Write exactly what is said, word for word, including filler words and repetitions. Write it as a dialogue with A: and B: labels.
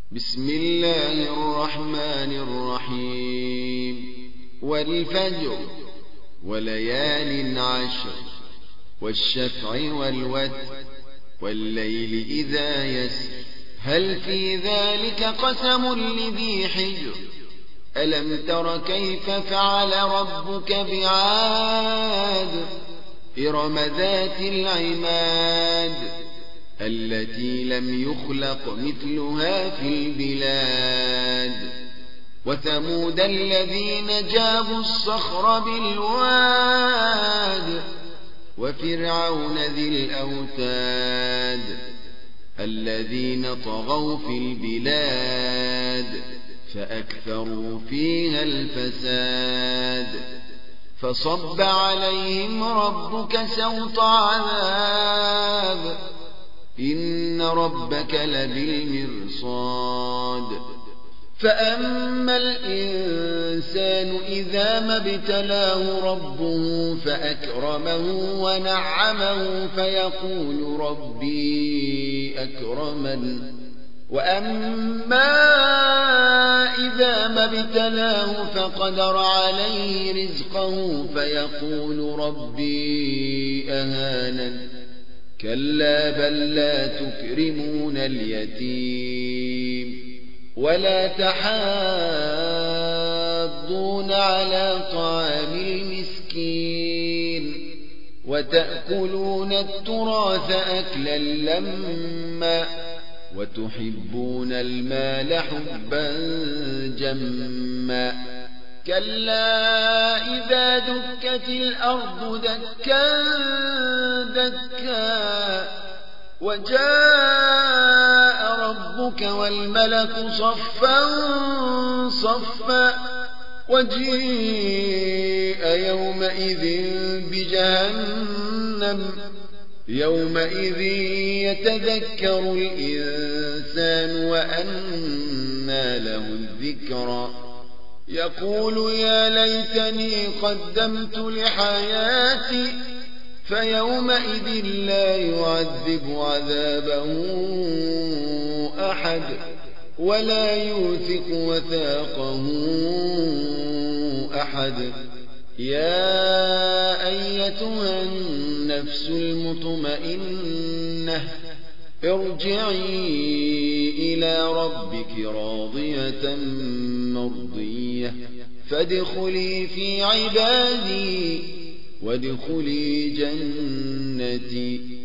A: بسم الله الرحمن الرحيم والفجر وليال عشر والشفع والوتر والليل إذا يسر هل في ذلك قسم لذي حجر ألم تر كيف فعل ربك بعاد إرم ذات العماد التي لم يخلق مثلها في البلاد وثمود الذين جابوا الصخر بالواد وفرعون ذي الأوتاد الذين طغوا في البلاد فأكثروا فيها الفساد فصب عليهم ربك سوط عذاب إن ربك لبالمرصاد فأما الإنسان إذا ما ابتلاه ربه فأكرمه ونعمه فيقول ربي أكرمن وأما إذا ما ابتلاه فقدر عليه رزقه فيقول ربي أهانن كلا بل لا تكرمون اليتيم ولا تحاضون على طعام المسكين وتأكلون التراث أكلا لما وتحبون المال حبا جما كلا إذا دكت الأرض دكا دكا وجاء ربك والملك صفا صفا وجيء يومئذ بجهنم يومئذ يتذكر الإنسان وأنى له الذكرى يقول يا ليتني قدمت لحياتي فيومئذ لا يعذب عذابه أحد ولا يوثق وثاقه أحد يا أيتها النفس المطمئنة ارجعي إلى ربك راضية مرضية فادخلي في عبادي وادخلي جنتي